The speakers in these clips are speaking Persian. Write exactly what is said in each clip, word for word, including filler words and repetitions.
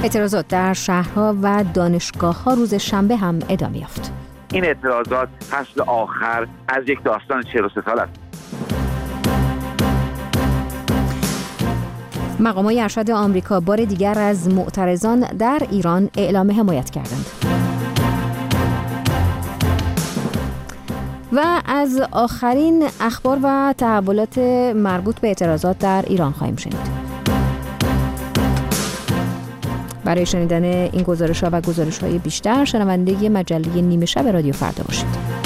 اعتراضات در شهرها و دانشگاه‌ها روز شنبه هم ادامه یافت. این اعتراضات فصل آخر از یک داستان چهل و سه سال است. مقامات ارشد آمریکا بار دیگر از معترضان در ایران اعلام حمایت کردند. و از آخرین اخبار و تحولات مربوط به اعتراضات در ایران خواهیم شنید. برای شنیدن این گزارش‌ها و گزارش‌های بیشتر شنونده مجله نیمه شب رادیو فردا باشید.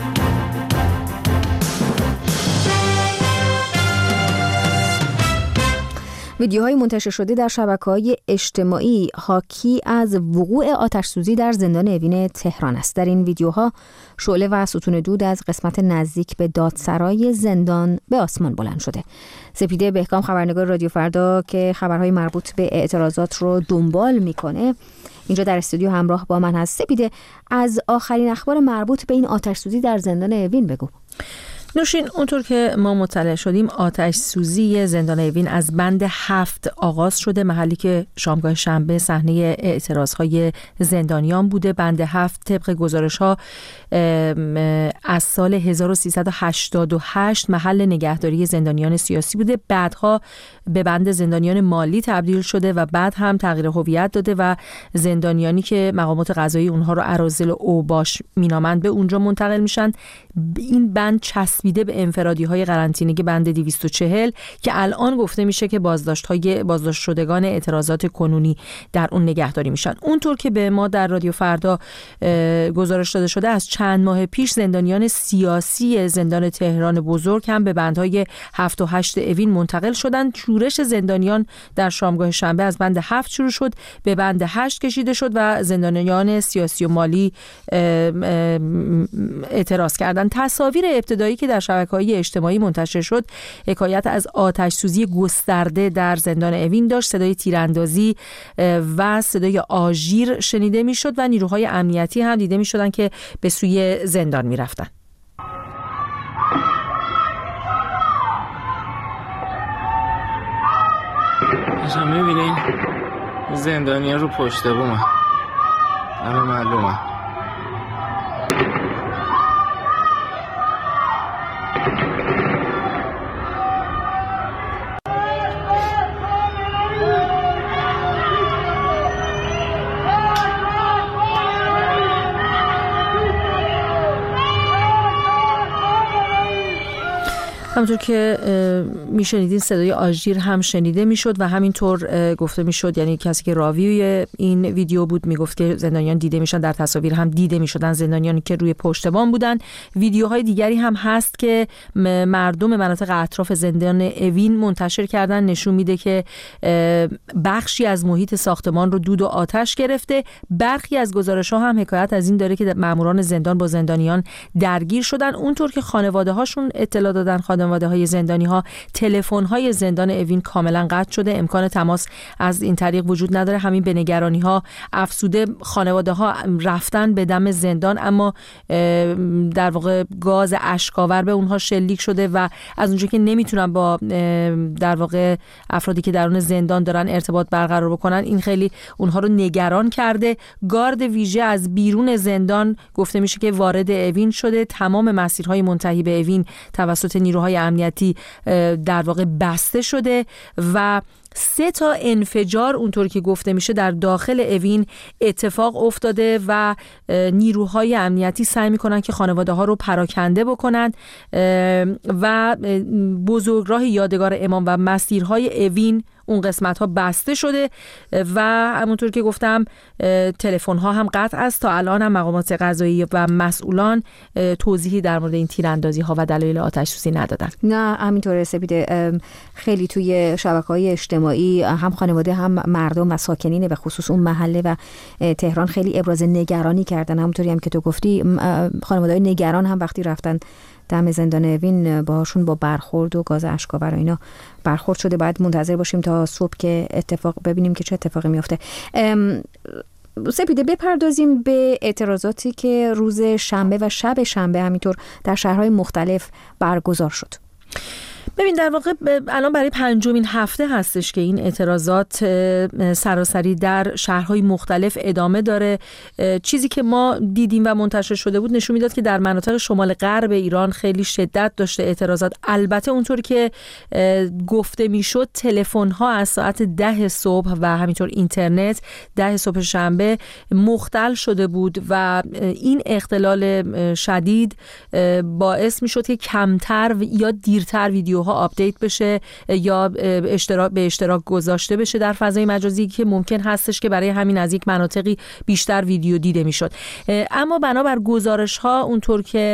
ویدیوهای منتشر شده در شبکه‌های اجتماعی حاکی از وقوع آتش‌سوزی در زندان اوین تهران است. در این ویدیوها شعله و ستون دود از قسمت نزدیک به دادسرای زندان به آسمان بلند شده. سپیده بهکام خبرنگار رادیو فردا که خبرهای مربوط به اعتراضات رو دنبال میکنه اینجا در استودیو همراه با من هست. سپیده، از آخرین اخبار مربوط به این آتش‌سوزی در زندان اوین بگو. نوشین، اونطور که ما مطلع شدیم آتش سوزی زندان اوین از بند هفت آغاز شده، محلی که شامگاه شنبه صحنه اعتراضهای زندانیان بوده. بند هفت طبق گزارش‌ها از سال هزار و سیصد و هشتاد و هشت محل نگهداری زندانیان سیاسی بوده، بعدها به بند زندانیان مالی تبدیل شده و بعد هم تغییر هویت داده و زندانیانی که مقامات قضایی اونها رو اراذل و اوباش مینامند به اونجا منتقل میشن. این بند چسبیده به انفرادی‌های قرنطینگی بند دویست و چهل که الان گفته میشه که بازداشت‌های بازداشت شدگان اعتراضات کنونی در اون نگهداری میشن. اونطور که به ما در رادیو فردا گزارش داده شده، از چند ماه پیش زندانیان سیاسی زندان تهران بزرگ هم به بندهای هفت و هشت اوین منتقل شدند. شورش زندانیان در شامگاه شنبه از بند هفت شروع شد، به بند هشت کشیده شد و زندانیان سیاسی و مالی اعتراض کردند. تصاویر ابتدایی که در شبکه‌های اجتماعی منتشر شد حکایت از آتش سوزی گسترده در زندان اوین داشت. صدای تیراندازی و صدای آژیر شنیده میشد و نیروهای امنیتی هم دیده میشدن که به سوی زندان میرفتن. اینجا میبینین زندانیان رو پشت بومن، همه معلومه. همونطور که میشنیدین صدای آژیر هم شنیده میشد و همینطور گفته میشد، یعنی کسی که راوی این ویدیو بود میگفت که زندانیان دیده میشن، در تصاویر هم دیده میشدن زندانیانی که روی پشت بام بودن. ویدیوهای دیگری هم هست که مردم مناطق اطراف زندان اوین منتشر کردن، نشون میده که بخشی از محیط ساختمان رو دود و آتش گرفته. برخی از گزارش‌ها هم حکایت از این داره که ماموران زندان با زندانیان درگیر شدن. اونطور که خانواده هاشون اطلاع دادن، خانواده های زندانی ها تلفن های زندان اوین کاملا قطع شده، امکان تماس از این طریق وجود نداره. همین به نگرانی ها افزوده. خانواده ها رفتن به دم زندان، اما در واقع گاز اشک‌آور به اونها شلیک شده و از اونجا که نمیتونن با در واقع افرادی که درون زندان دارن ارتباط برقرار بکنن، این خیلی اونها رو نگران کرده. گارد ویژه از بیرون زندان گفته میشه که وارد اوین شده. تمام مسیرهای منتهی به اوین توسط نیروهای امنیتی در واقع بسته شده و سه تا انفجار اونطور که گفته میشه در داخل اوین اتفاق افتاده و نیروهای امنیتی سعی میکنن که خانواده ها رو پراکنده بکنن و بزرگراه یادگار امام و مسیرهای اوین اون قسمت ها بسته شده و همونطور که گفتم تلفن ها هم قطع است. تا الان هم مقامات قضایی و مسئولان توضیحی در مورد این تیراندازی ها و دلایل آتش سوزی ندادن. نه همینطوره سپیده، خیلی توی شبکه‌های اجتماعی هم خانواده هم مردم و ساکنین به خصوص اون محله و تهران خیلی ابراز نگرانی کردن. همونطوری هم که تو گفتی خانواده‌های نگران هم وقتی رفتن دم زندان اوین باهاشون با برخورد و گاز اشک‌آور و اینا برخورد شده. باید منتظر باشیم تا صبح که اتفاق ببینیم که چه اتفاقی میفته. سپیده، بپردازیم به اعتراضاتی که روز شنبه و شب شنبه همینطور در شهرهای مختلف برگزار شد. ببین در واقع الان برای پنجمین هفته هستش که این اعتراضات سراسری در شهرهای مختلف ادامه داره. چیزی که ما دیدیم و منتشر شده بود نشون میداد که در مناطق شمال غرب ایران خیلی شدت داشته اعتراضات. البته اونطور که گفته میشد تلفن‌ها از ساعت ده صبح و همینطور اینترنت ده صبح شنبه مختل شده بود و این اختلال شدید باعث میشد که کمتر یا دیرتر ویدیوها آپدیت بشه یا اشتراک به اشتراک گذاشته بشه در فضای مجازی که ممکن هستش که برای همین از یک مناطقی بیشتر ویدیو دیده میشد. اما بنابر گزارش ها اونطور که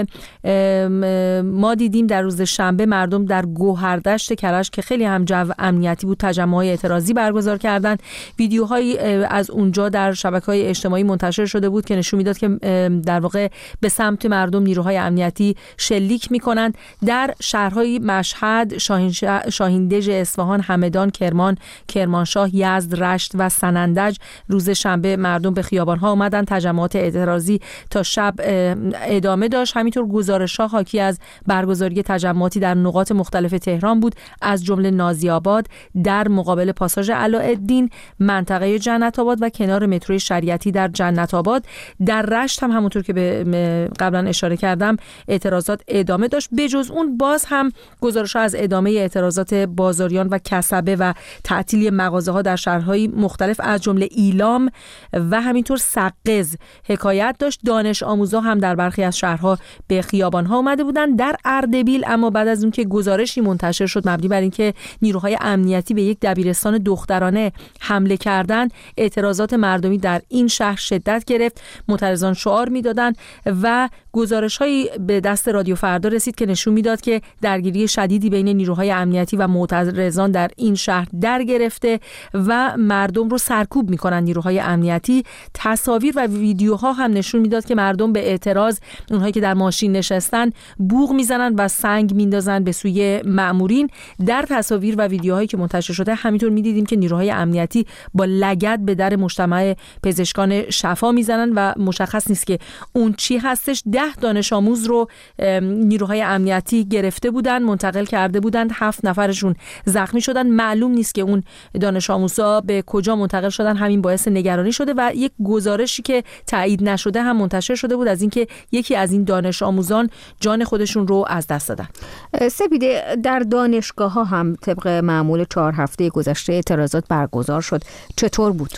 ما دیدیم در روز شنبه مردم در گوهردشت کرج که خیلی هم جو امنیتی بود تجمعات اعتراضی برگزار کردند. ویدیوهایی از اونجا در شبکه‌های اجتماعی منتشر شده بود که نشون میداد که در واقع به سمت مردم نیروهای امنیتی شلیک میکنند. در شهرهای مشهد، شاهیندژ، اصفهان، همدان، کرمان، کرمانشاه، یزد، رشت و سنندج روز شنبه مردم به خیابان‌ها آمدن. تجمعات اعتراضی تا شب ادامه داشت. همینطور گزارش‌ها حاکی از برگزاری تجمعاتی در نقاط مختلف تهران بود، از جمله نازی‌آباد، در مقابل پاساژ علاءالدین، منطقه جنت آباد و کنار مترو شریعتی در جنت آباد. در رشت هم همونطور که به قبلا اشاره کردم اعتراضات ادامه داشت. بجز اون باز هم گزارش‌ها از ادامه اعتراضات بازاریان و کسبه و تعطیلی مغازه‌ها در شهرهای مختلف از جمله ایلام و همینطور سقز حکایت داشت. دانش آموزا هم در برخی از شهرها به خیابان‌ها اومده بودند. در اردبیل اما بعد از اون که گزارشی منتشر شد مبنی بر اینکه نیروهای امنیتی به یک دبیرستان دخترانه حمله کردند، اعتراضات مردمی در این شهر شدت گرفت. معترضان شعار می‌دادند و گزارش‌هایی به دست رادیو فردا رسید که نشون میداد که درگیری شدیدی بین نیروهای امنیتی و معترضان در این شهر در گرفته و مردم رو سرکوب می‌کنند نیروهای امنیتی. تصاویر و ویدیوها هم نشون میداد که مردم به اعتراض، اونهایی که در ماشین نشستن، بوق میزنن و سنگ میندازن به سوی مأمورین. در تصاویر و ویدیوهایی که منتشر شده همینطور میدیدیم که نیروهای امنیتی با لگد به در مجتمع پزشکان شفا میزنن و مشخص نیست که اون چی هستش. ده دانش آموز رو نیروهای امنیتی گرفته بودن، منتقل کرده بودند. هفت نفرشون زخمی شدن. معلوم نیست که اون دانش آموزا به کجا منتقل شدن. همین باعث نگرانی شده و یک گزارشی که تایید نشده هم منتشر شده بود از اینکه یکی از این دانش آموزان جان خودشون رو از دست دادن. سپیده، در دانشگاه ها هم طبق معمول چهار هفته گذشته اعتراضات برگزار شد. چطور بود؟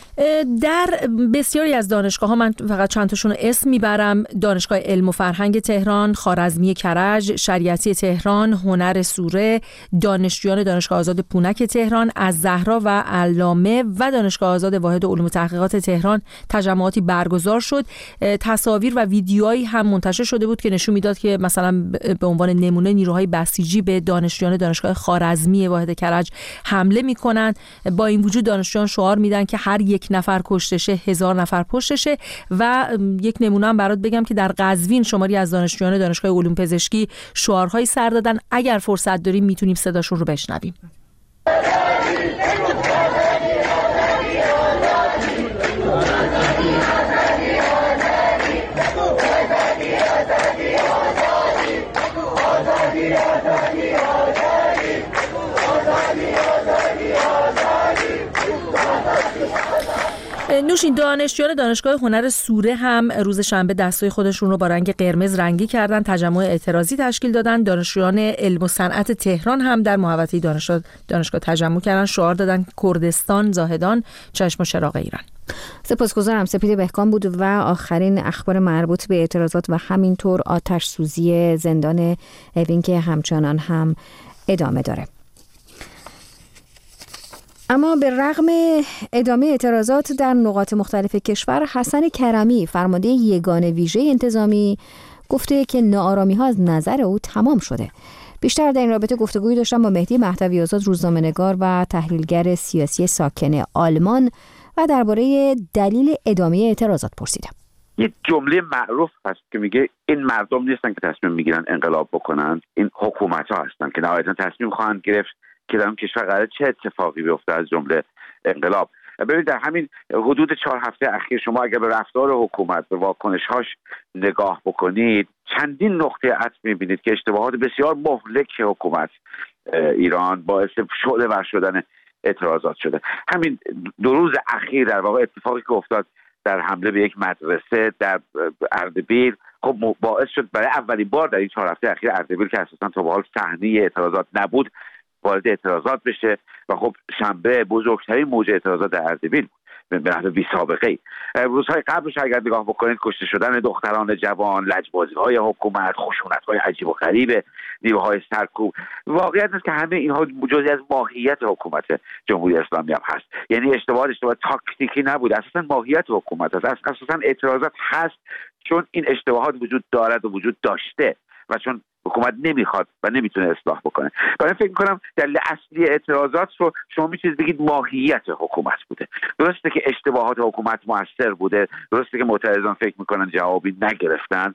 در بسیاری از دانشگاه ها، من فقط چند تاشون رو اسم میبرم: دانشگاه علم و فرهنگ تهران، خوارزمی کرج، شریعتی تهران، هنر سوره، دانشجویان دانشگاه آزاد پونک تهران، الزهرا و علامه و دانشگاه آزاد واحد علوم و تحقیقات تهران تجمعاتی برگزار شد. تصاویر و ویدیوهایی هم منتشر شده بود که نشون میداد که مثلا به عنوان نمونه نیروهای بسیجی به دانشجویان دانشگاه خوارزمی واحد کرج حمله میکنند. با این وجود دانشجویان شعار میدن که هر یک نفر کشتشه هزار نفر پشتشه. و یک نمونه هم برات بگم که در قزوین شماری از دانشجویان دانشگاه علوم پزشکی شعارهایی سر دادن. اگر فرصت داریم میتونیم صداشون رو بشنویم. نوشین، دانشجویان دانشگاه هنر سوره هم روز شنبه دستای خودشون رو با رنگ قرمز رنگی کردن، تجمع اعتراضی تشکیل دادن. دانشجویان علم و صنعت تهران هم در محوطه دانشگاه دانشگاه تجمع کردن، شعار دادن کردستان زاهدان، چشم و چراغ ایران. سپاسگزارم. سپیده بهکام بود و آخرین اخبار مربوط به اعتراضات و همینطور آتش سوزی زندان اوین که همچنان هم ادامه داره. اما به رغم ادامه اعتراضات در نقاط مختلف کشور، حسن کرمی، فرمانده یگان ویژه انتظامی، گفته که ناآرامی‌ها از نظر او تمام شده. بیشتر در این رابطه گفتگویی داشتم با مهدی مهدوی آزاد، روزنامه‌نگار و تحلیلگر سیاسی ساکن آلمان، و درباره دلیل ادامه اعتراضات پرسیدم. یک جمله معروف هست که میگه این مردم نیستن که تصمیم میگیرن انقلاب بکنن، این حکومت‌ها هستن که نهایتاً تصمیم خواهند گرفت که در اون کشور قراره چه اتفاقی بیفته، از جمله انقلاب. ببینید در همین حدود چهار هفته اخیر شما اگر به رفتار حکومت، به واکنش‌هاش نگاه بکنید، چندین نقطه عطف می‌بینید که اشتباهات بسیار مهلک حکومت ایران باعث شعله‌ور شدن اعتراضات شده. همین دو روز اخیر در واقع اتفاقی که افتاد در حمله به یک مدرسه در اردبیل خب باعث شد برای اولین بار در این چهار هفته اخیر اردبیل که اساساً تا به حال صحنه اعتراضات نبود وارد اعتراضات بشه و خب شنبه بزرگترین موج اعتراضات در اردبیل به نحو بی سابقه. روزهای قبلش اگر نگاه بکنید کشته شدن دختران جوان، لجبازی‌های حکومت، خشونت‌های عجیب و غریب نیروهای سرکوب، واقعیت است که همه اینها جزئی از ماهیت حکومت جمهوری اسلامی هم هست. یعنی اشتباه اشتباه تاکتیکی نبود، اساساً ماهیت حکومت است. اساساً اعتراضات هست چون این اشتباهات وجود دارد و وجود داشته و چون حکومت نمیخواد و نمیتونه اصلاح بکنه. برای فکر میکنم دلیل اصلی اعتراضات رو شما میتونید بگید ماهیت حکومت بوده. درسته که اشتباهات حکومت موثر بوده، درسته که معترضان فکر میکنن جوابی نگرفتن،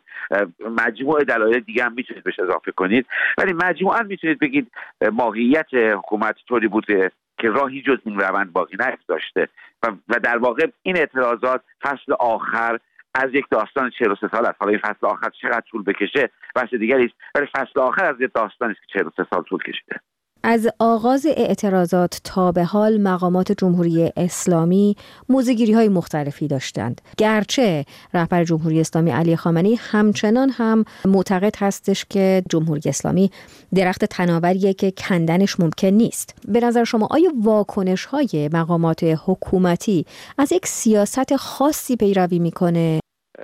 مجموعه دلایل دیگه هم میتونید بهش اضافه کنید، ولی مجموعاً میتونید بگید ماهیت حکومت طوری بوده که راهی جز این روند باقی نگذاشته و, و در واقع این اعتراضات فصل آخر از یک داستان چهل و سه سال است. حالا این فصل آخر چقدر طول بکشه بحث دیگری است، ولی فصل آخر از یک داستانی است که چهل و سه سال طول کشیده. از آغاز اعتراضات تا به حال مقامات جمهوری اسلامی موضع‌گیری‌های مختلفی داشتند. گرچه رهبر جمهوری اسلامی علی خامنه‌ای همچنان هم معتقد هستش که جمهوری اسلامی درخت تناوریه که کندنش ممکن نیست. به نظر شما آیا واکنش‌های مقامات حکومتی از یک سیاست خاصی پیروی میکنه؟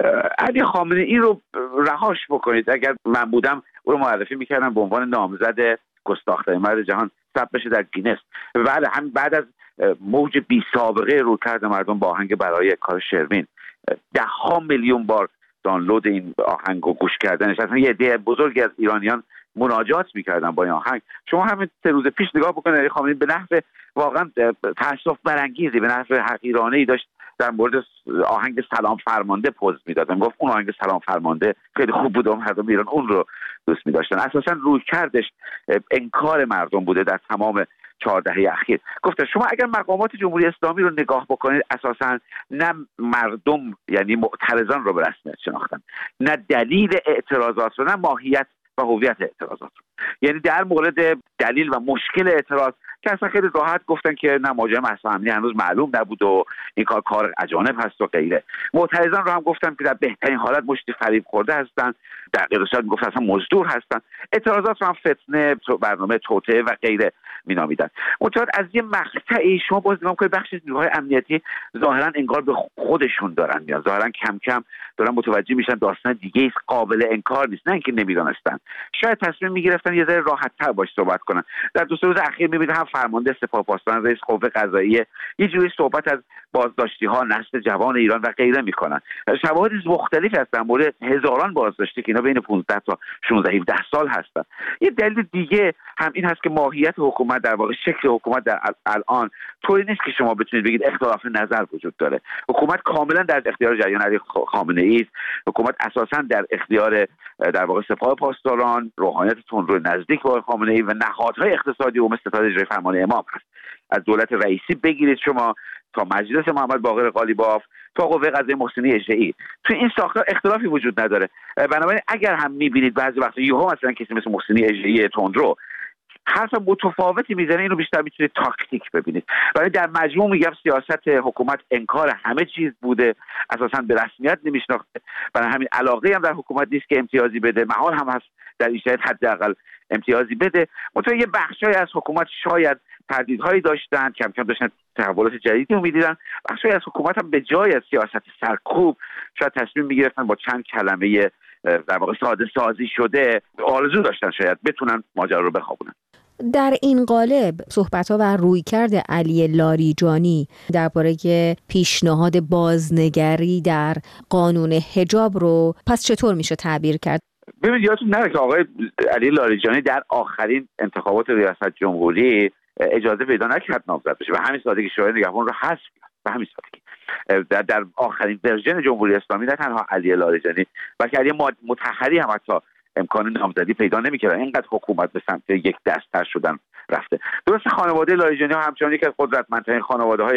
علی خامنه‌ای رو رهاش بکنید. اگر من بودم او رو معرفی میکردم به عنوان نامزد گستاخ‌ترین مرد جهان، ثبت بشه در گینس. بله، هم بعد از موج بی سابقه رویکرد مردم با آهنگ برای کار شروین، ده ها میلیون بار دانلود این آهنگ رو گوش کردنش، اصلا یه عده بزرگی از ایرانیان مناجات میکردن با این آهنگ. شما همین سه روز پیش نگاه بکنید، علی خامنه‌ای به نحو واقعا تأسف برانگیزی، به نحو حقیرانه‌ای داشت در مورد آهنگ سلام فرمانده پوز میداد. میگفت اون آهنگ سلام فرمانده خیلی خوب بود و مردم ایران اون رو دوست می داشتن. اساسا روی کردش انکار مردم بوده در تمام چهار دهه اخیر. گفته شما اگر مقامات جمهوری اسلامی رو نگاه بکنید، اساسا نه مردم یعنی معترضان رو به رسمیت شناختن، نه دلیل اعتراضات رو، نه ماهیت و هویت اعتراضات رو. یعنی در مورد دلیل و مشکل اعتراض که اصلا خیلی راحت گفتن که نه ماجرای مهسا امینی هنوز معلوم نبود و این کار کار اجانب هست و غیره. معترضان رو هم گفتن که در بهترین حالت مشتی فریب خورده هستن، در غیر صورت میگفت اصلا مزدور هستن. اعتراضات رو هم فتنه، برنامه توطئه و غیره مینامیدن. منتها از یه مقطعی شما باز نگاه کنید بخش از نیروهای امنیتی ظاهرا انگار به خودشون دارن میان، ظاهرا کم کم دارن متوجه میشن داستان دیگه ایست، قابل انکار نیست. نه اینکه نمیدونستن، شاید تصمیم میگرفتن یه ذره راحت‌تر باش صحبت کنن. در دو سه روز اخیر میبینید هم فرمانده سپاه پاسداران، رئیس قوه قضاییه، یه جوری صحبت از بازداشتی‌ها نسل جوان ایران و غیره میکنن. شواهد مختلفی هست در مورد هزاران بازداشتی که اینا بین پانزده تا شانزده هفده سال هستن. یه دلیل دیگه هم این هست که ماهیت حکومت، در واقع شکل حکومت در الان طوری نیست که شما بتونید بگید اختلاف نظر وجود داره. حکومت کاملا در اختیار جریان علی خامنه‌ای است. حکومت اساسا در اختیار در واقع سپاه پاسداران، روحانیت تندرو نزدیک با خامنه‌ای و نهادهای اقتصادی و مثل ستاد اجرایی فرمان امام هست. از دولت رئیسی بگیرید شما تا مجلس محمد باقر قالیباف تا قوه قضاییه محسنی اجرایی، تو این ساختار اختلافی وجود نداره. بنابراین اگر هم میبینید بعضی وقتا یهو مثلا کسی مثل محسنی اجرایی تندرو حرف متفاوتی میزنه، اینو بیشتر میتونید تاکتیک ببینید. ولی در مجموع میگم سیاست حکومت انکار همه چیز بوده، اساسا به رسمیت نمیشناخته. برای همین علاقه هم در حکومت نیست که امتیازی بده، محال هم هست در این شرایط حداقل امتیازی بده. منتها یه بخشای از حکومت شاید تردیدهایی داشتن، کم کم داشتن تحولات جدیدی رو میدیدن. بخشای از حکومت هم به جای از سیاست سرکوب شاید تصمیم میگرفتن با چند کلمه در واقع ساده سازی شده آرزو داشتن شاید بتونن ماجرا رو بخوابونن. در این قالب صحبت‌ها و رویکرد علی لاریجانی درباره پیشنهاد بازنگری در قانون حجاب رو پس چطور میشه تعبیر کرد؟ ببینید یادتون نره که آقای علی لاریجانی در آخرین انتخابات ریاست جمهوری اجازه پیدا نکرد نامزد بشه و همین سادگی شورای نگهبان رو حذف کرد. و همین سادگی در, در آخرین ورژن جمهوری اسلامی نه تنها علی لاریجانی بلکه علی مطهری هم حتی امکان نامزدی پیدا نمی‌کردن. اینقدر حکومت به سمت یک دست‌تر شدن رفته. درست خانواده لاریجانی ها همچنان یکی از قدرتمندترین خانواده‌های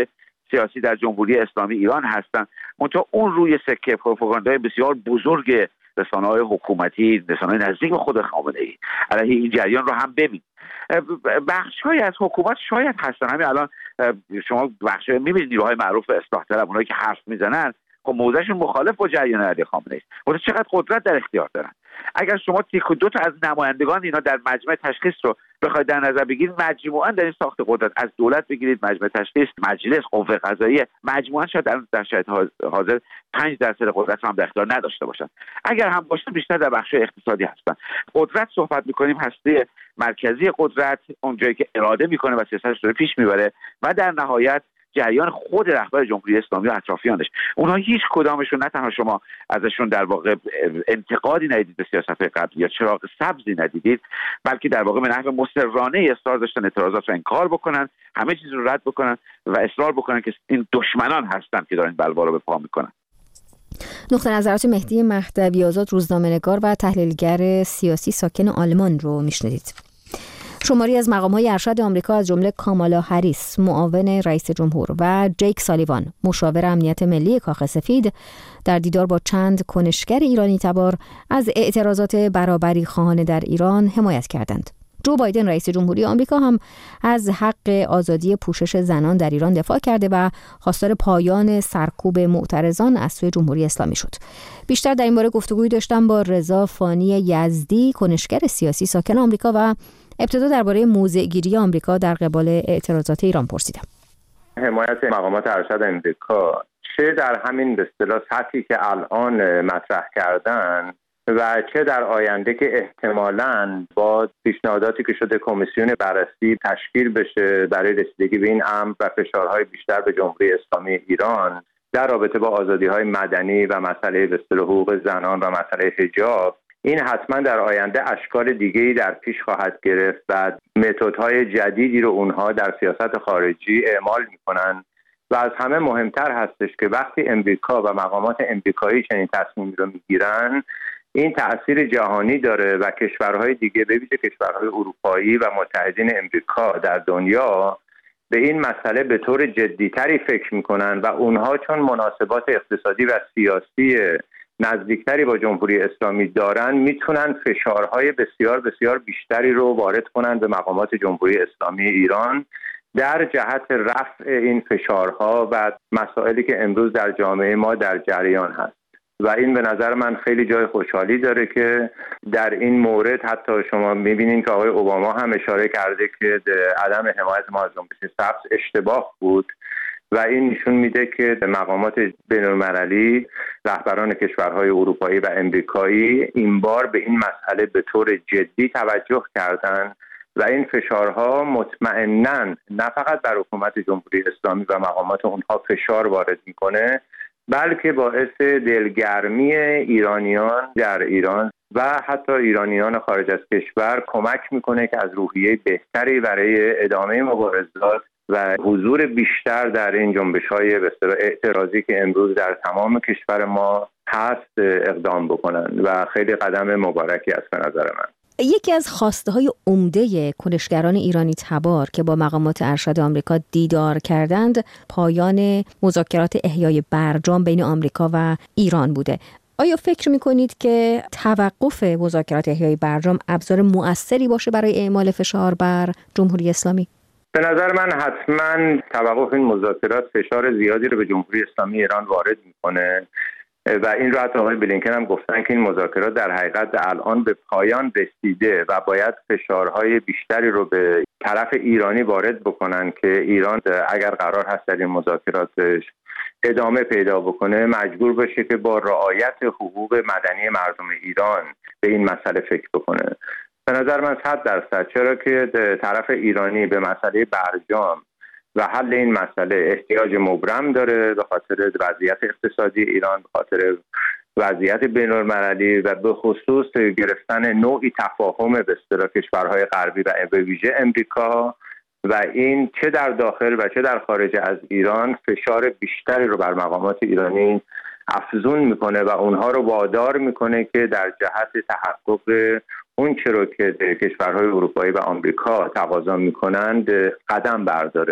سیاسی در جمهوری اسلامی ایران هستن. منتها اون روی سکه پروپاگاندای بسیار بزرگ رسانه‌های حکومتی، رسانه‌های نزدیک به خود خامنه‌ای علیه این جریان رو هم ببین. بخش‌های از حکومت شاید هستن، همین الان شما بخش‌های می‌بینید نیروهای معروف اصلاح طلب، اونایی که حرف میزنن خب موضعشون مخالف با جریان علیه خامنه‌ای است. واسه چقدر قدرت در اختیار دارن. اگر شما تیک و دو تا از نمایندگان اینا در مجمع تشخیص رو بخواید در نظر بگیرید، مجموعاً در این ساخت قدرت از دولت بگیرید، مجمع تشخیص، مجلس، قوه قضاییه، مجموعاً شاید در در شرایط حاضر پنج درصد قدرت هم در اختیار نداشته باشن. اگر هم باشن بیشتر در بخش اقتصادی هستن. قدرت صحبت می‌کنیم هسته مرکزی قدرت، اونجایی که اراده می‌کنه و سیاستش رو پیش میبره، و در نهایت جریان خود رهبر جمهوری اسلامی و اطرافیانش. اونها هیچ کدامشون، نه تنها شما ازشون در واقع انتقادی ندیدید به سیاست قبلی یا چراغ سبزی ندیدید، بلکه در واقع به نحو مصرانه اصرار داشتن اعتراضات رو انکار بکنن، همه چیز رو رد بکنن و اصرار بکنن که این دشمنان هستن که دارن بلوا رو به پا میکنن. نقطه نظرات مهدی مهدوی آزاد، روزنامه‌نگار و تحلیلگر سیاسی ساکن آلمان رو میشنیدید. شماری از مقام‌های ارشد آمریکا از جمله کامالا هریس معاون رئیس جمهور و جیک سالیوان مشاور امنیت ملی کاخ سفید در دیدار با چند کنشگر ایرانی تبار از اعتراضات برابری خواهان در ایران حمایت کردند. جو بایدن رئیس جمهوری آمریکا هم از حق آزادی پوشش زنان در ایران دفاع کرده و خواستار پایان سرکوب معترضان از سوی جمهوری اسلامی شد. بیشتر در این باره گفتگویی داشتم با رضا فانی یزدی، کنشگر سیاسی ساکن آمریکا، و ابتدا درباره موضع‌گیری آمریکا در قبال اعتراضات ایران پرسیدم. حمایت مقامات ارشد آمریکا چه در همین به اصطلاح سطحی که الان مطرح کردن و چه در آینده که احتمالاً با پیشنهاداتی که شده کمیسیون بررسی تشکیل بشه برای رسیدگی به این امر و فشارهای بیشتر به جمهوری اسلامی ایران در رابطه با آزادی‌های مدنی و مسئله به اصطلاح حقوق زنان و مسئله حجاب، این حتما در آینده اشکال دیگه‌ای در پیش خواهد گرفت و متدهای جدیدی رو اونها در سیاست خارجی اعمال می‌کنن. و از همه مهمتر هستش که وقتی امریکا و مقامات امریکایی چنین تصمیمی رو میگیرن، این تأثیر جهانی داره و کشورهای دیگه به ویژه کشورهای اروپایی و متحدین امریکا در دنیا به این مسئله به طور جدیتری فکر میکنن و اونها چون مناسبات اقتصادی و سیاسی نزدیکتری با جمهوری اسلامی دارن، میتونن فشارهای بسیار بسیار بیشتری رو وارد کنن به مقامات جمهوری اسلامی ایران در جهت رفع این فشارها و مسائلی که امروز در جامعه ما در جریان هست. و این به نظر من خیلی جای خوشحالی داره که در این مورد حتی شما میبینید که آقای اوباما هم اشاره کرده که عدم حمایت ما از جنبش سبز اشتباه بود و این نشون میده که مقامات بین‌المللی، رهبران کشورهای اروپایی و امریکایی این بار به این مسئله به طور جدی توجه کردن و این فشارها مطمئناً نه فقط بر حکومت جمهوری اسلامی و مقامات اونها فشار وارد میکنه، بلکه باعث دلگرمی ایرانیان در ایران و حتی ایرانیان خارج از کشور کمک میکنه که از روحیه بهتری برای ادامه مبارزات و حضور بیشتر در این جنبش‌های به اصطلاح اعتراضی که امروز در تمام کشور ما هست اقدام بکنن و خیلی قدم مبارکی است به نظر من. یکی از خواسته‌های عمده کنشگران ایرانی تبار که با مقامات ارشد آمریکا دیدار کردند، پایان مذاکرات احیای برجام بین آمریکا و ایران بوده. آیا فکر می‌کنید که توقف مذاکرات احیای برجام ابزار مؤثری باشه برای اعمال فشار بر جمهوری اسلامی؟ به نظر من حتما توقف این مذاکرات فشار زیادی رو به جمهوری اسلامی ایران وارد می‌کنه و این رو حتی آقای بلینکن هم گفتن که این مذاکرات در حقیقت الان به پایان رسیده و باید فشارهای بیشتری رو به طرف ایرانی وارد بکنن که ایران اگر قرار هست در این مذاکراتش ادامه پیدا بکنه مجبور بشه که با رعایت حقوق مدنی مردم ایران به این مسئله فکر بکنه. به نظر من صد درصد، چرا که طرف ایرانی به مسئله برجام و حل این مسئله احتیاج مبرم داره به خاطر وضعیت اقتصادی ایران، به خاطر وضعیت بین‌المللی و به خصوص گرفتن نوعی تفاهم به اصطلاح کشورهای غربی و به ویژه امریکا و این چه در داخل و چه در خارج از ایران فشار بیشتری رو بر مقامات ایرانی افزون میکنه و اونها رو وادار میکنه که در جهت تحقق اون چه رو که کشورهای اروپایی و آمریکا تقاضا میکنند قدم برداره.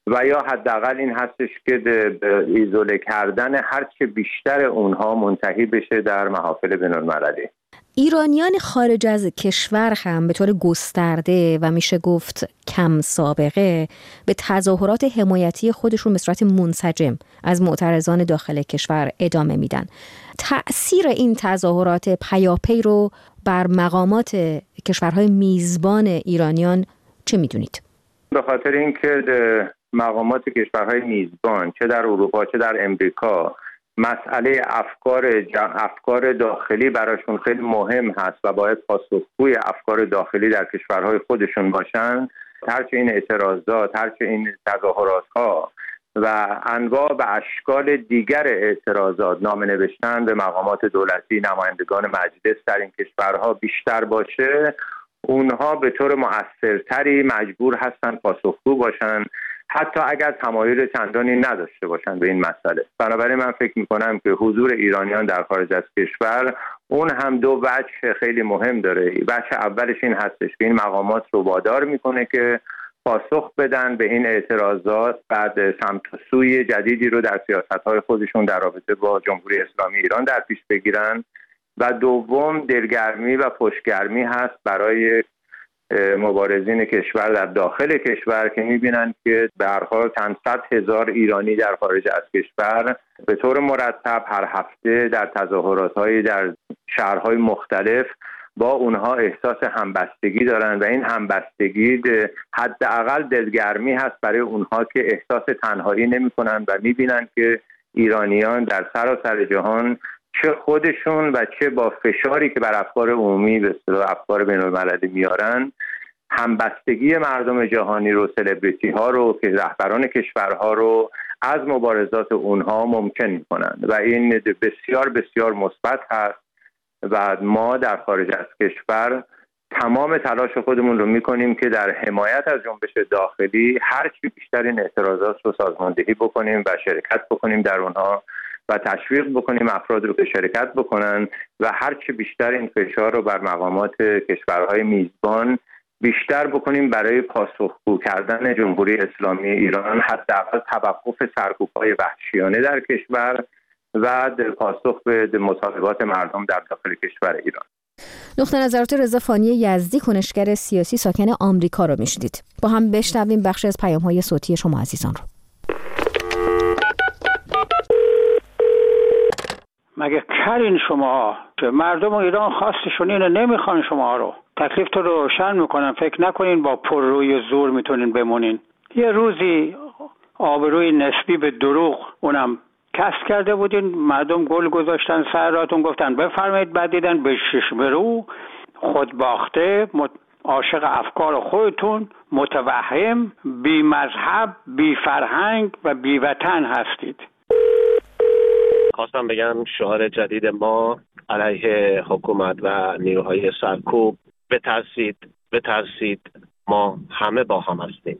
و یا حداقل این هستش که به ایزوله کردن هرچه بیشتر اونها منتهی بشه در محافل بین‌المللی. ایرانیان خارج از کشور هم به طور گسترده و میشه گفت کم سابقه به تظاهرات حمایتی خودشون به صورت منسجم از معترضان داخل کشور ادامه میدن. تأثیر این تظاهرات پیاپی رو بر مقامات کشورهای میزبان ایرانیان چه میدونید؟ به خاطر اینکه مقامات کشورهای میزبان چه در اروپا چه در امریکا مسئله افکار افکار داخلی براشون خیلی مهم هست و باید پاسخگوی افکار داخلی در کشورهای خودشون باشن، هرچه این اعتراضات، هرچه این تظاهرات ها و انواع و اشکال دیگر اعتراضات، نامه نوشتن به مقامات دولتی، نمایندگان مجلس در این کشورها بیشتر باشه، اونها به طور مؤثرتری مجبور هستن پاسخگو باشن، حتی اگر تمایل چندانی نداشته باشن به این مسئله. بنابراین من فکر میکنم که حضور ایرانیان در خارج از کشور اون هم دو وجه خیلی مهم داره. وجه اولش این هستش که این مقامات رو وادار میکنه که پاسخ بدن به این اعتراضات، بعد سمت و سوی جدیدی رو در سیاست‌های خودشون در رابطه با جمهوری اسلامی ایران در پیش بگیرن، و دوم دلگرمی و پشتگرمی هست برای مبارزین کشور در داخل کشور که میبینن که به هر حال چند صد هزار ایرانی در خارج از کشور به طور مرتب هر هفته در تظاهرات‌های در شهرهای مختلف با اونها احساس همبستگی دارن و این همبستگی حداقل دلگرمی هست برای اونها که احساس تنهایی نمی‌کنن و میبینن که ایرانیان در سراسر جهان چه خودشون و چه با فشاری که بر افکار عمومی به اصطلاح افکار بین‌المللی میارن همبستگی مردم جهانی رو، سلبریتی ها رو که رهبران کشورها رو از مبارزات اونها ممکن میکنن و این بسیار بسیار مثبت هست و ما در خارج از کشور تمام تلاش خودمون رو میکنیم که در حمایت از جنبش داخلی هرچی بیشتر این اعتراضات رو سازماندهی بکنیم و شرکت بکنیم در اونها و تشویق بکنیم افراد رو که شرکت بکنن و هرچی بیشتر این فشار رو بر مقامات کشورهای میزبان بیشتر بکنیم برای پاسخگو کردن جمهوری اسلامی ایران، حداقل توقف سرکوب‌های وحشیانه در کشور و پاسخ به مطالبات مردم در داخل کشور ایران. نقطه نظرات رضا فانی یزدی، کنشگر سیاسی ساکن آمریکا رو میشنید. با هم بشنویم بخشی از پیام‌های صوتی شما عزیزان رو. مگه کرین شما که مردم ایران خواستشون اینو نمیخوان شما رو، تکلیف تو روشن میکنن، فکر نکنین با پرروی و زور میتونین بمونین. یه روزی آبروی نسبی به دروغ اونم کسب کرده بودین، مردم گل گذاشتن سر راتون، گفتن بفرمایید، بعد دیدن به شش برو خود باخته، عاشق افکار خودتون، متوهم، بی مذهب، بی فرهنگ و بی وطن هستید. خواستم بگم شعار جدید ما علیه حکومت و نیروهای سرکوب بترسید بترسید ما همه با هم هستیم.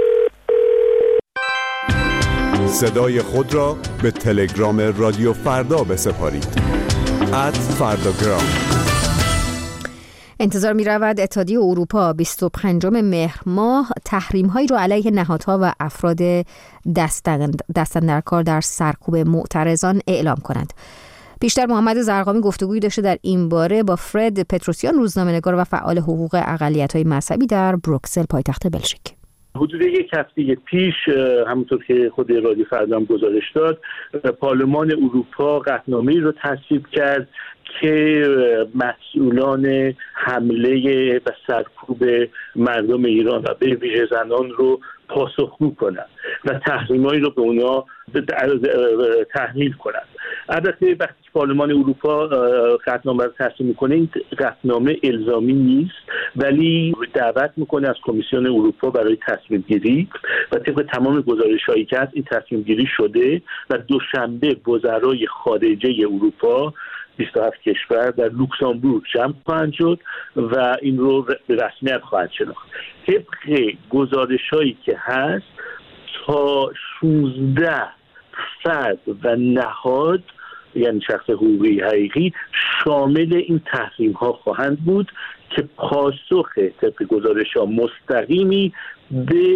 صدای خود را به تلگرام رادیو فردا بسپارید. ات فرداگرام. انتظار می رود اتحادیه اروپا بیست و پنجم مهر ماه تحریم هایی رو علیه نهادها و افراد دستاندرکار در سرکوب معترضان اعلام کند. پیشتر محمد زرقامی گفتگویی داشته در این باره با فرد پتروسیان، روزنامه‌نگار و فعال حقوق اقلیت‌های مذهبی در بروکسل، پایتخت بلژیک. حدود یک هفته پیش همونطور که خود رادیو فردا هم گزارش داد، پارلمان اروپا قطعنامه‌ای رو تصویب کرد که مسئولان حمله و سرکوب مردم ایران و به ویژه زنان رو پاسخگو کنند و تحریمایی رو به اونا تحمیل کنند. البته وقتی پارلمان اروپا قطعنامه رو تصویب میکنه، این قطعنامه الزامی نیست، ولی دعوت میکنه از کمیسیون اروپا برای تصمیم گیری و طبق تمام گزارش‌هایی که هست این تصمیم گیری شده و دوشنبه وزرای خارجه اروپا بیست و هفت کشور در لوکزامبورگ جمع خواهند شد و این رو به رسمیت خواهند شناخت. طبق گزارش‌هایی که هست تا شانزده فرد و نهاد، یعنی شخص حقوقی حقیقی، شامل این تحریم ها خواهند بود که پاسخ طبق گزارش ها مستقیمی به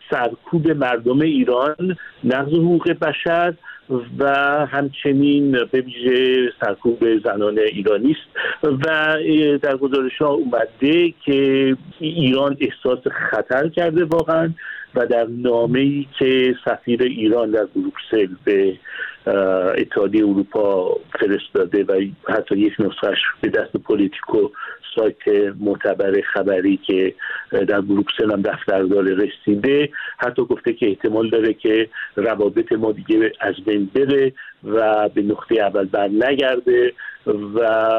سرکوب مردم ایران، نقض حقوق بشر و همچنین به ویژه سرکوب زنان ایرانی است و در گزارش‌ها اومده که ایران احساس خطر کرده واقعا و در نامه‌ای که سفیر ایران در بروکسل به اتحادیه اروپا فرستاده و حتی یک نسخه‌اش به دست پولیتیکو، سایت معتبر خبری که در بروکسل هم دفتر داره، رسیده، حتی گفته که احتمال داره که روابط ما دیگه از بین بره و به نقطه اول بر نگرده و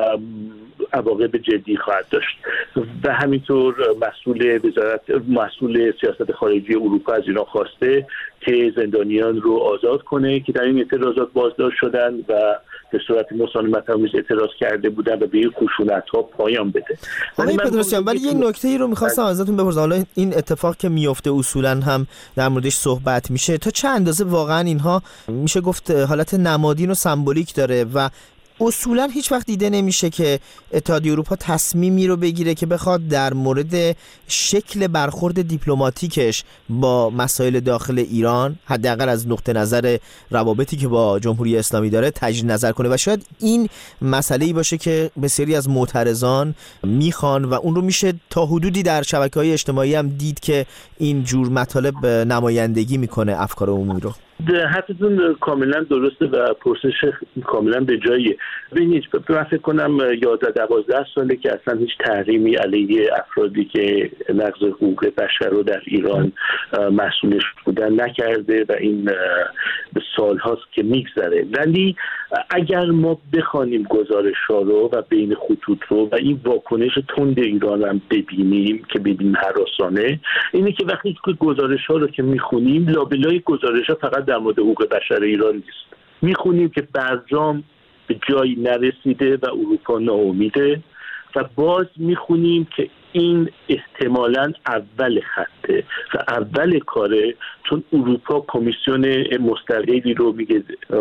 عواقب جدی خواهد داشت. و همینطور مسئول وزارت مسئول سیاست خارجی اروپا از ایران خواسته که زندانیان رو آزاد کنه که در این اعتراضات بازداشت شدن و به صورت مسالمت‌آمیز اعتراض کرده بودن و به این خشونت‌ها پایان بده. ولی پدرسیان، ولی یه نکته‌ای رو می‌خواستم ازتون بپرسم. حالا این اتفاق که میفته اصولاً هم در موردش صحبت میشه، تا چه اندازه واقعاً اینها میشه گفت حالت نمادین و سمبولیک داره و اصولا هیچ وقت دیده نمیشه که اتحادیه اروپا تصمیمی رو بگیره که بخواد در مورد شکل برخورد دیپلماتیکش با مسائل داخل ایران، حداقل از نقطه نظر روابطی که با جمهوری اسلامی داره، تجدید نظر کنه. و شاید این مسئله‌ای باشه که بسیاری از معترضان میخوان و اون رو میشه تا حدودی در شبکه‌های اجتماعی هم دید که این جور مطالب نمایندگی میکنه افکار عمومی رو. حرفتون کاملا درسته و پرسش کاملا به جاییه. ببینید، من فکر کنم یازده دوازده ساله که اصلا هیچ تحریمی علیه افرادی که نقض حقوق بشر رو در ایران مسئولش بودن نکرده و این سالهاست که میگذره. ولی اگر ما بخوانیم گزارش ها رو و بین خطوط رو و این واکنش تند ایران هم ببینیم که ببینیم هراسانه، اینه که وقتی که گزارش ها رو که میخونیم، لابلای گزارش ها فقط در مورد حقوق بشر ایران نیست. میخونیم که برجام به جایی نرسیده و اروپا ناامیده و باز میخونیم که این احتمالاً اول خطه و اول کاره، چون اروپا کمیسیون مستقلی رو میگه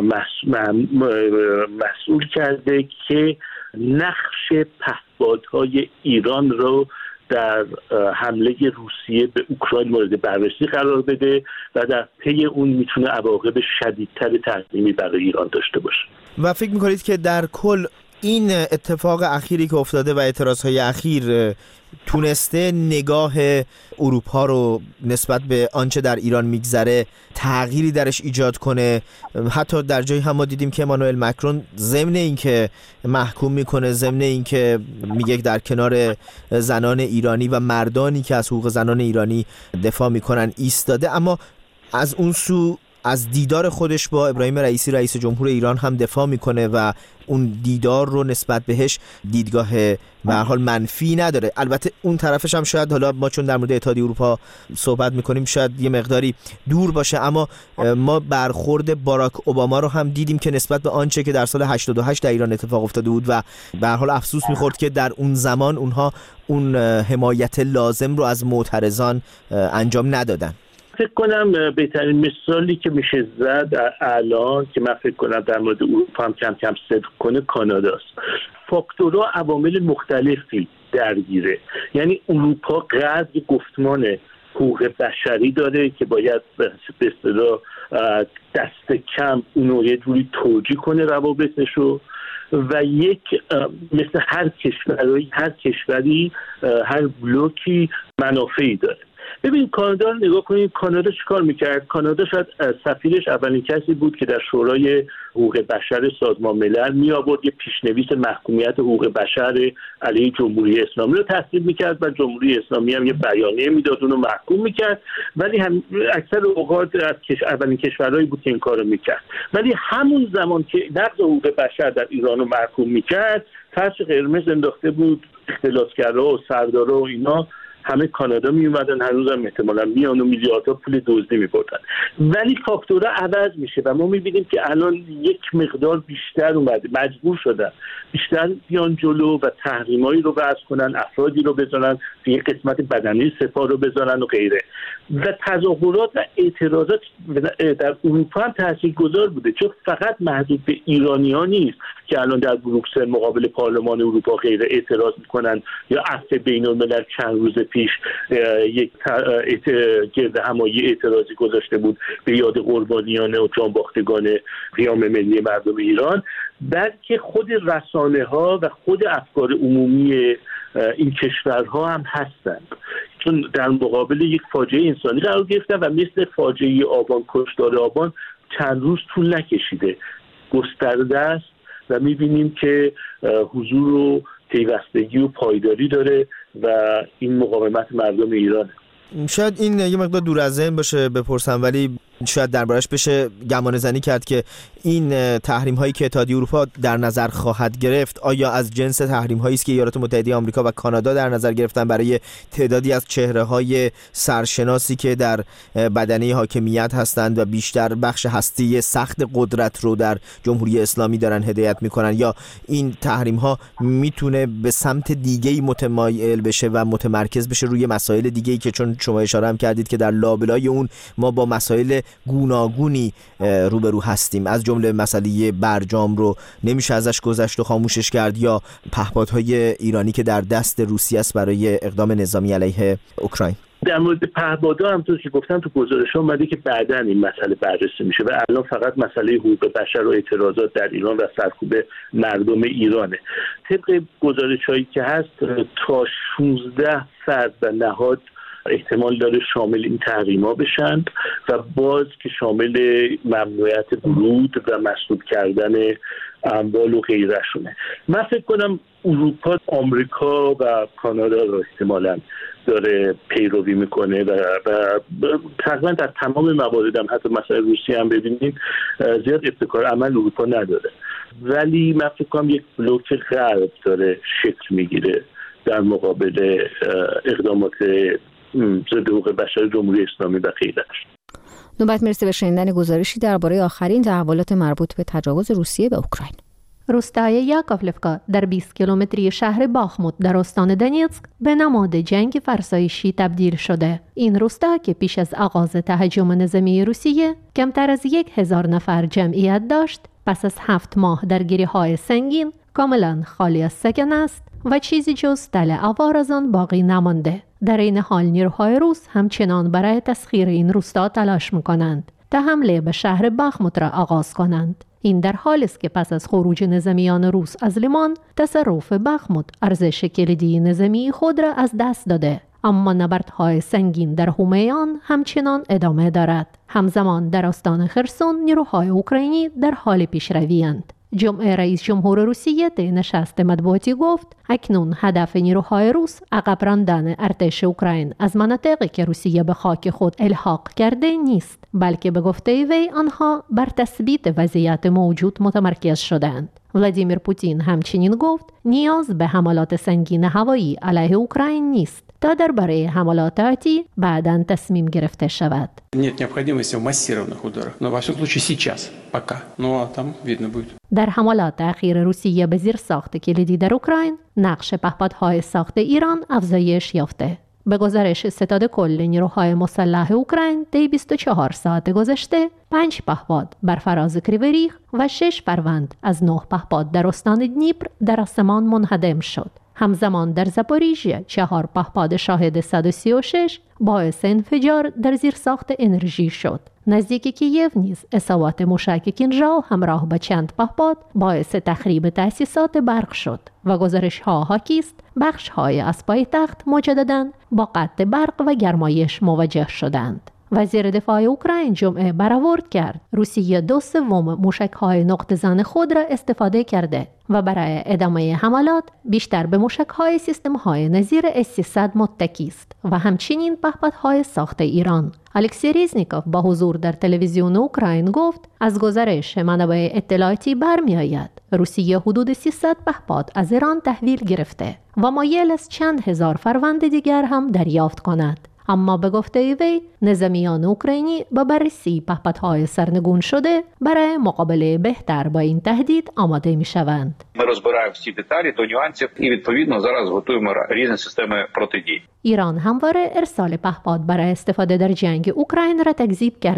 مسئول کرده که نقش پهپادهای ایران رو در حمله روسیه به اوکراین مورد بررسی قرار بده و در پی اون میتونه عواقب شدیدتر تحریمی برای ایران داشته باشه. و فکر میکنید که در کل این اتفاق اخیری که افتاده و اعتراضهای اخیر تونسته نگاه اروپا رو نسبت به آنچه در ایران میگذره تغییری درش ایجاد کنه؟ حتی در جایی هم ما دیدیم که امانوئل مکرون ضمن این که محکوم میکنه، ضمن این که میگه در کنار زنان ایرانی و مردانی که از حقوق زنان ایرانی دفاع میکنن ایستاده، اما از اون سو از دیدار خودش با ابراهیم رئیسی رئیس جمهور ایران هم دفاع میکنه و اون دیدار رو نسبت بهش دیدگاه به هر حال منفی نداره. البته اون طرفش هم شاید، حالا ما چون در مورد اتحادیه اروپا صحبت میکنیم شاید یه مقداری دور باشه، اما ما برخورد باراک اوباما رو هم دیدیم که نسبت به آنچه که در سال هشتاد و هشت در ایران اتفاق افتاده بود و به هر حال افسوس میخورد که در اون زمان اونها اون حمایت لازم رو از معترضان انجام ندادن. فکر کنم بهترین مثالی که میشه زد الان که من فکر کنم در مورد اروپا هم کم کم صدق کنه کاناداست. فاکتورها عوامل مختلفی درگیره، یعنی اروپا قدر گفتمان حقوق بشری داره که باید به اصطلاح دست کم اونو یه جوری توجیه کنه روابطش رو و یک مثل هر کشوری هر کشوری هر بلوکی منافعی داره. ببین کانادا رو نگاه کنید، کانادا چیکار میکرد؟ کانادا شاید سفیرش اولین کسی بود که در شورای حقوق بشر سازمان ملل می آورد یه پیشنویس محکومیت حقوق بشر علیه جمهوری اسلامی رو تصویب میکرد و جمهوری اسلامی هم یه بیانیه میداد، اونو محکوم میکرد. ولی هم اکثر اوقات از کش... اولین کشورهایی بود که این کارو میکرد. ولی همون زمان که نقض حقوق بشر در ایران رو محکوم میکرد، فرش قرمز انداخته بود، اختلاسگرا و سردارا و اینا همه کانادا می اومدن، هنوزم احتمالاً میان و میلیاردها پول دزدی می‌بردن. ولی فاکتورها عوض میشه و ما می‌بینیم که الان یک مقدار بیشتر اومده، مجبور شدن بیشتر بیان جلو و تحریمایی رو وضع کنن، افرادی رو بزنن، یک قسمت بدنی سپاه رو بزنن و غیره. و تظاهرات و اعتراضات در اروپا هم تاثیرگذار بوده، چون فقط محدود به ایرانی‌ها نیست که الان در بروکسل مقابل پارلمان اروپا غیره اعتراض میکنن یا عفو بین‌الملل چند روز پیش یک گرد همایی اعتراضی گذاشته بود به یاد قربانیان و جانباختگان قیام ملی مردم ایران، بلکه خود رسانه ها و خود افکار عمومی این کشورها هم هستند، چون در مقابل یک فاجعه انسانی قرار گرفتن و مثل فاجعه آبان، کشتار آبان چند روز طول نکشیده، گسترده است و می‌بینیم که حضور و پیوستگی و پایداری داره و این مقاومت مردم ایرانه. شاید این یه مقدار دور از ذهن باشه بپرسم، ولی شاید دربارش بشه گمان زنی کرد که این تحریم هایی که اتحادیه اروپا در نظر خواهد گرفت آیا از جنس تحریم هایی است که ایالات متحده آمریکا و کانادا در نظر گرفتن برای تعدادی از چهره های سرشناسی که در بدنه حاکمیت هستند و بیشتر بخش هستی سخت قدرت رو در جمهوری اسلامی دارن هدایت میکنن، یا این تحریم ها میتونه به سمت دیگه‌ای متمایل بشه و متمرکز بشه روی مسائل دیگه‌ای که چون شما اشاره هم کردید که در لابلای اون ما با مسائل گوناگونی روبرو هستیم، از جمله مسئله برجام رو نمیشه ازش گذشت و خاموشش کرد، یا پهپادهای ایرانی که در دست روسیه است برای اقدام نظامی علیه اوکراین. در مورد پهپادها همونطور که گفتم تو گزارش‌ها اومده که بعداً این مسئله بررسی میشه و الان فقط مسئله حقوق بشر و اعتراضات در ایران و سرکوب مردم ایرانه. طبق گزارش‌هایی که هست تا شانزده فرد و نهاد احتمال داره شامل این تحریم‌ها بشن و باز که شامل ممنوعیت ورود و مسدود کردن اموال و غیره شونه. من فکر کنم اروپا، آمریکا و کانادا رو احتمالاً داره پیروی میکنه و, و تقریبا در تمام موارد هم حتی مسئله روسیه هم ببینیم زیاد ابتکار عمل اروپا نداره، ولی من فکر کنم یک بلوک غرب داره شکل میگیره در مقابل اقدامات ضد حقوق بشر جمهوری اسلامی و غیرش. نوبت میرسه به شنیدن گزارشی درباره آخرین تحولات مربوط به تجاوز روسیه به اوکراین. روستای یاکوفلوفکا در بیست کیلومتری شهر باخموت در استان دونیتسک به نماد جنگ فرسایشی تبدیل شده. این روستا که پیش از آغاز تهاجم نظامی روسیه کمتر از یک هزار نفر جمعیت داشت، پس از هفت ماه درگیری‌های سنگین کاملا خالی از سکن است و چیزی جز تل عوار از آن باقی نمانده. در این حال نیروهای روس همچنان برای تسخیر این روستا تلاش می‌کنند تا حمله به شهر باخموت را آغاز کنند. این در حالی است که پس از خروج نظامیان روس از لیمان، تصرف باخموت ارزش کلیدی نظامی خود را از دست داده، اما نبردهای سنگین در حومه همچنان ادامه دارد. همزمان در استان خرسون نیروهای اوکراینی در حال پیشروی‌اند. جمعه رئیس جمهور روسیه در نشست مطبوعاتی گفت اکنون هدف نیروهای روس عقب راندن ارتش اوکراین از مناطقی که روسیه به خاک خود الحاق کرده نیست، بلکه به گفته وی آنها بر تثبیت وضعیت موجود متمرکز شدند. ولادیمیر پوتین همچنین گفت نیاز به حملات سنگین هوایی علیه اوکراین نیست تا درباره حملات آتی بعداً تصمیم گرفته شود. Нет необходимости в массированных ударах, но во всяком случае сейчас, пока. Ну а там видно будет. در حملات اخیر روسیه به زیر ساخت کلیدی در اوکراین، نقش پهپادهای ساخت ایران افزایش یافته. به گزارش ستاد کل نیروهای مسلح اوکراین در بیست و چهار ساعت گذشته، پنج پهپاد بر فراز کریوریخ و شش فروند از نه پهپاد در استان دنیپر در آسمان منهدم شد. همزمان در زاپوریژیه چهار پهپاد شاهد صد و سی و شش باعث انفجار در زیر ساخت انرژی شد. نزدیک کییف نیز اصابات موشک کینژال همراه با چند پهپاد باعث تخریب تأسیسات برق شد و گزارش ها حاکی است بخش های از پایتخت مجدداً با قطع برق و گرمایش مواجه شدند. وزیر دفاع اوکراین جمعه برآورد کرد روسیه دو سوم موشک‌های نقطه‌زن خود را استفاده کرده و برای ادامه حملات بیشتر به موشک‌های سیستم‌های نظیر اس سیصد متکی است و همچنین پهپادهای ساخت ایران. الکسی ریزنیکوف با حضور در تلویزیون اوکراین گفت از گزارش منابع اطلاعاتی برمی‌آید روسیه حدود سیصد پهپاد از ایران تحویل گرفته و مایل است چند هزار فروند دیگر هم دریافت کند. اما به گفته وی نظامیان اوکراینی با بررسی پهپادهای سرنگون شده برای مقابله بهتر با این تهدید آماده می شوند. Ми розбираємо всі деталі до нюансів і відповідно зараз готуємо різні системи протидії. ایران همواره ارسال پهپاد برای استفاده در جنگ اوکراین را تکذیب کرده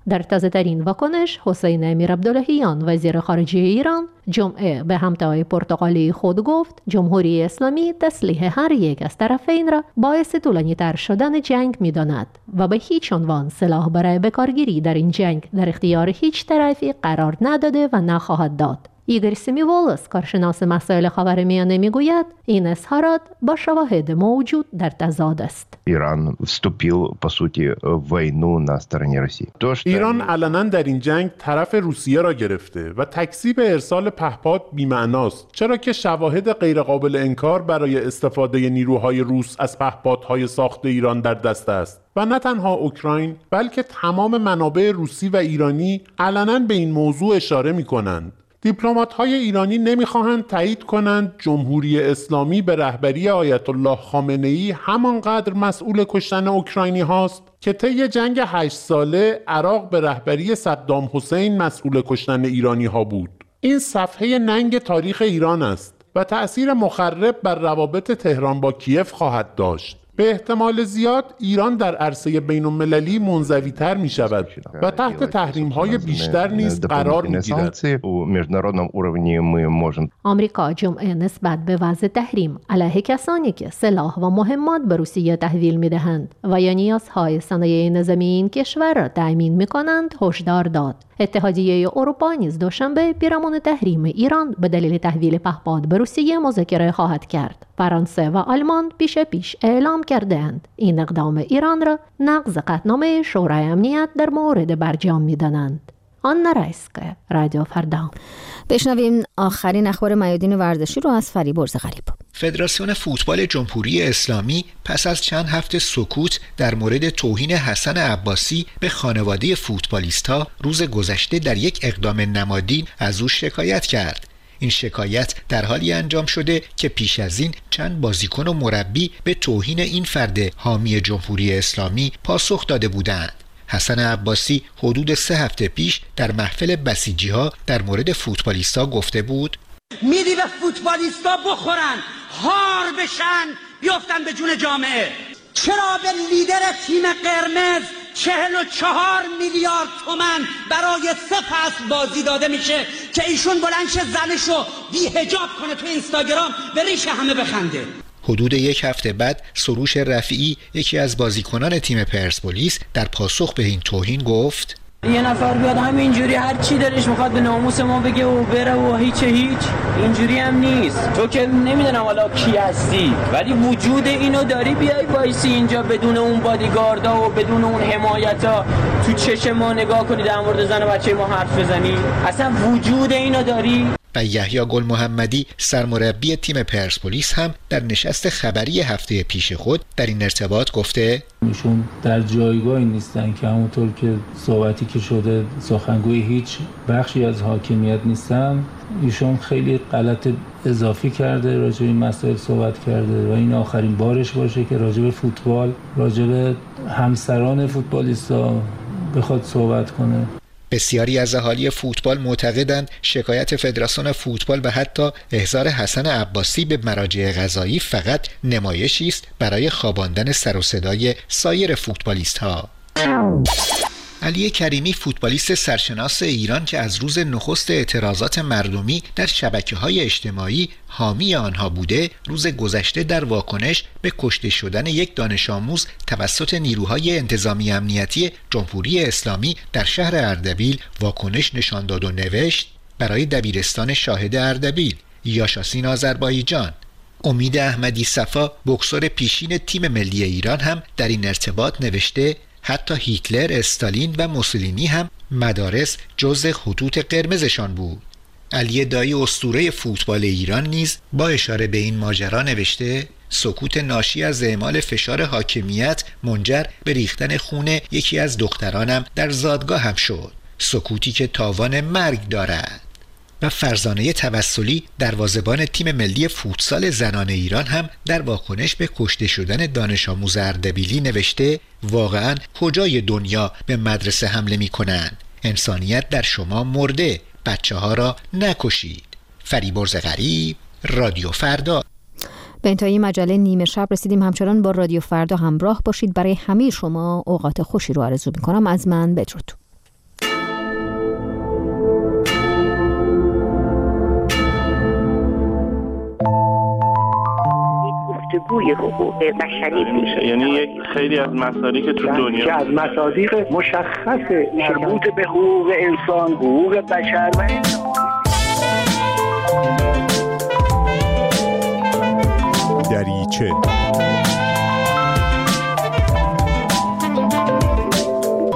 در تازه‌ترین واکنش حسین امیر عبداللهیان وزیر خارجه ایران جمعه به همتای پرتغالی خود گفت جمهوری اسلامی تسلیح هر یک از طرفین را باعث طولانی‌تر شدن جنگ می‌داند و به هیچ عنوان سلاح برای بکارگیری در این جنگ در اختیار هیچ طرفی قرار نداده و نخواهد داد. ایگور سیمیوالوس کارشناس مسائل خاورمیانه میگوید این اظهارات با شواهد موجود در تضاد است. ایران вступил по сути в войну на стороне России. ایران علنا در این جنگ طرف روسیه را گرفته و تکذیب ارسال پهپاد بی‌معناست، چرا که شواهد غیرقابل انکار برای استفاده نیروهای روس از پهپادهای ساخت ایران در دست است. و نه تنها اوکراین بلکه تمام منابع روسی و ایرانی علنا به این موضوع اشاره می‌کنند. دیپلمات‌های ایرانی نمی‌خواهند تایید کنند جمهوری اسلامی به رهبری آیت الله خامنه‌ای همانقدر مسئول کشتن اوکراینی هاست که طی جنگ هشت ساله عراق به رهبری صدام حسین مسئول کشتن ایرانی ها بود. این صفحه ننگ تاریخ ایران است و تأثیر مخرب بر روابط تهران با کیف خواهد داشت. به احتمال زیاد ایران در عرصه بین‌المللی منزوی‌تر می‌شود و تحت تحریم‌های بیشتر نیز قرار می‌گیرد. آمریکا جمعه نسبت به وضع تحریم علیه کسانی که سلاح و مهمات به روسیه تحویل می‌دهند و یا نیازهای صنایع نظامی این کشور را تأمین می‌کنند هشدار داد. اتحادیه اروپا نیز دوشنبه پیرامون تحریم ایران به دلیل تحویل پهپاد به روسیه مذاکره خواهد کرد. فرانسه و آلمان پیش پیش اعلام کردند این اقدام ایران را نقض قطعنامه شورای امنیت در مورد برجام می‌دانند. آنا رایسکه، رادیو فردا. بشنویم آخرین اخبار میادین ورزشی رو از فریبرز غریب. فدراسیون فوتبال جمهوری اسلامی پس از چند هفته سکوت در مورد توهین حسن عباسی به خانواده فوتبالیست‌ها روز گذشته در یک اقدام نمادین از او شکایت کرد. این شکایت در حالی انجام شده که پیش از این چند بازیکن و مربی به توهین این فرد حامی جمهوری اسلامی پاسخ داده بودند. حسن عباسی حدود سه هفته پیش در محفل بسیجی‌ها در مورد فوتبالیستا گفته بود میدی به فوتبالیستا بخورن، هار بشن، بیافتن به جون جامعه. چرا به لیدر تیم قرمز چهل و چهار میلیارد تومن برای سه فصل بازی داده میشه که ایشون بلندش زنشو بی حجاب کنه تو اینستاگرام به ریش همه بخنده؟ حدود یک هفته بعد سروش رفیعی یکی از بازیکنان تیم پرسپولیس در پاسخ به این توهین گفت یه نفر بیاد همینجوری هر چی دلش میخواد به ناموس ما بگه و بره و هیچ هیچ اینجوری هم نیست. تو که نمیدونم حالا کی هستی ولی وجود اینو داری بیای وایسی اینجا بدون اون بادیگاردا و بدون اون حمایتا تو چشم ما نگاه کنی در مورد زن و بچه ما حرف بزنی؟ اصلا وجود اینو داری؟ و یحیی گل محمدی سرمربی تیم پرسپولیس هم در نشست خبری هفته پیش خود در این ارتباط گفته ایشون در جایگاهی نیستن که همونطور که صحبتی که شده سخنگوی هیچ بخشی از حاکمیت نیستن. ایشون خیلی غلط اضافی کرده، راجع به این مسائل صحبت کرده و این آخرین بارش باشه که راجع به فوتبال، راجع به همسران فوتبالیستا بخواد صحبت کنه. بسیاری از اهالی فوتبال معتقدند شکایت فدراسیون فوتبال و حتی احضار حسن عباسی به مراجع قضایی فقط نمایشی است برای خواباندن سر و صدای سایر فوتبالیست‌ها. علی کریمی فوتبالیست سرشناس ایران که از روز نخست اعتراضات مردمی در شبکه‌های اجتماعی حامی آنها بوده، روز گذشته در واکنش به کشته شدن یک دانش آموز توسط نیروهای انتظامی امنیتی جمهوری اسلامی در شهر اردبیل واکنش نشان داد و نوشت برای دبیرستان شاهد اردبیل. یاشاسین آذربایجان. امید احمدی صفا بوکسور پیشین تیم ملی ایران هم در این ارتباط نوشته حتی هیتلر، استالین و موسولینی هم مدارس جزء خطوط قرمزشان بود. علی دایی اسطوره فوتبال ایران نیز با اشاره به این ماجرا نوشته سکوت ناشی از اعمال فشار حاکمیت منجر به ریختن خون یکی از دخترانم در زادگاه هم شد، سکوتی که تاوان مرگ دارد. و فرزانه توسلی دروازه‌بان تیم ملی فوتسال زنان ایران هم در واکنش به کشته شدن دانش آموز اردبیلی نوشته واقعاً کجای دنیا به مدرسه حمله می‌کنند؟ انسانیت در شما مرده، بچه ها را نکشید. فریبرز غریب، رادیو فردا. به انتهای مجله نیمه شب رسیدیم. همچنان با رادیو فردا همراه باشید. برای همه شما اوقات خوشی رو آرزو می‌کنم. از من بدرود. الگوی حقوق بشری میشه. یعنی یک خیلی از مصادیق که تو دنیا که از مصادیق مشخص مربوط به حقوق انسان، حقوق بشر و دریچه